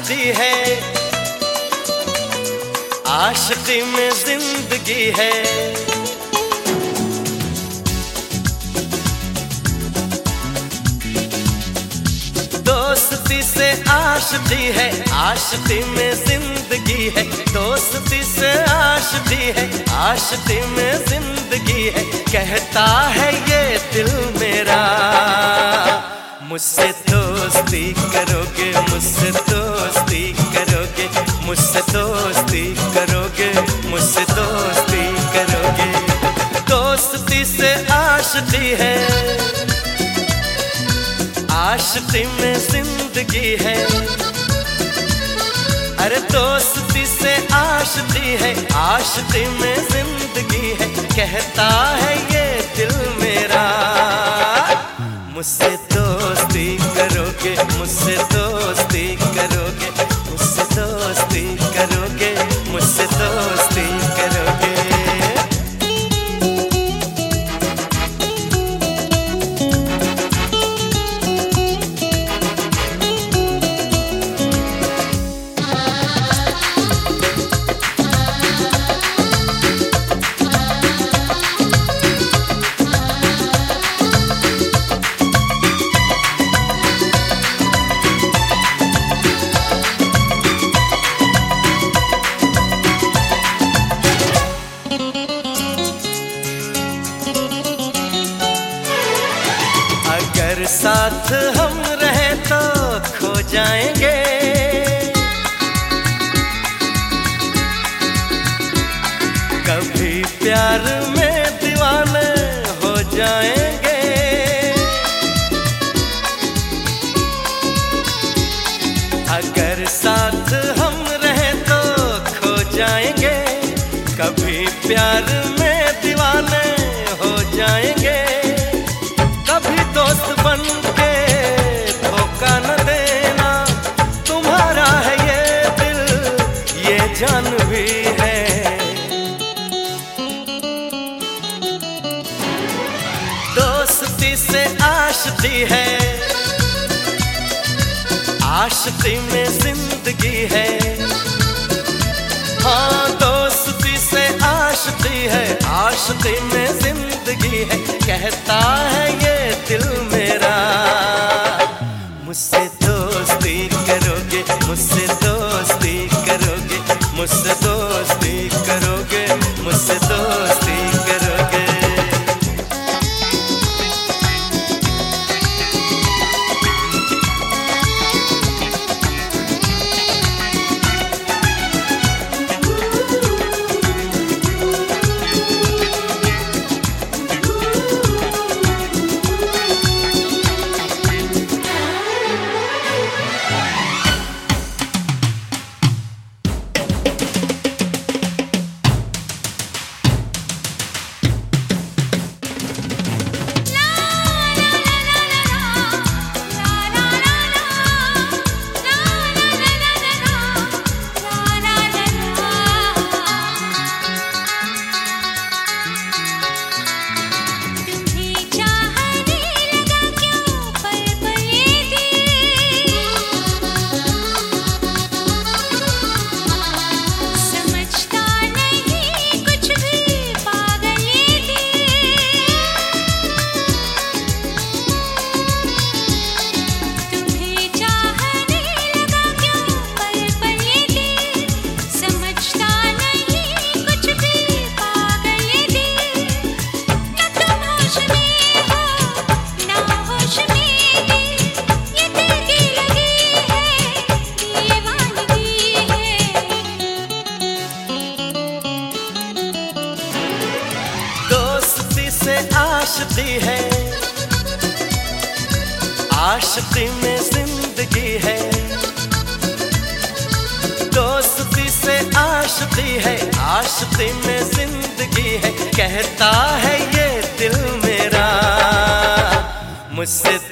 आशिकी है, आशिकी में जिंदगी है। दोस्ती से आशिकी है, आशिकी में जिंदगी है। दोस्ती से आशिकी है, आशिकी में जिंदगी है। कहता है ये दिल मेरा, मुझसे दोस्ती करोगे, मुझसे दोस्ती करोगे, मुझसे दोस्ती करोगे, मुझसे दोस्ती करोगे। दोस्ती से आशिकी है, आशिकी में जिंदगी है। अरे दोस्ती से आशिकी है, आशिकी में जिंदगी है। कहता है ये दिल मेरा, मुझसे दोस्ती करोगे, मुझसे दोस्ती करोगे, मुझसे दोस्ती करोगे, मुझसे दोस्ती करोगे। अगर साथ हम रहे तो खो जाएंगे, कभी प्यार में दीवाने हो जाएंगे। अगर साथ हम रहे तो खो जाएंगे, कभी प्यार में दीवाने हो जाएंगे। कभी दोस्त बन के धोखा न देना, तुम्हारा है ये दिल, ये जान भी है। दोस्ती से आशिकी है, आशिकी में जिंदगी है। हाँ दोस्ती से आशिकी है, आशिकी में जिंदगी है। कहता है ये दिल मेरा, मुझसे दोस्ती करोगे, मुझसे दोस्ती करोगे, मुझसे दोस्ती करोगे, मुझसे दोस्ती करोगे। आशिकी है, आशिकी में जिंदगी है। दोस्ती से आशिकी है, आशिकी में जिंदगी है। कहता है ये दिल मेरा, मुझसे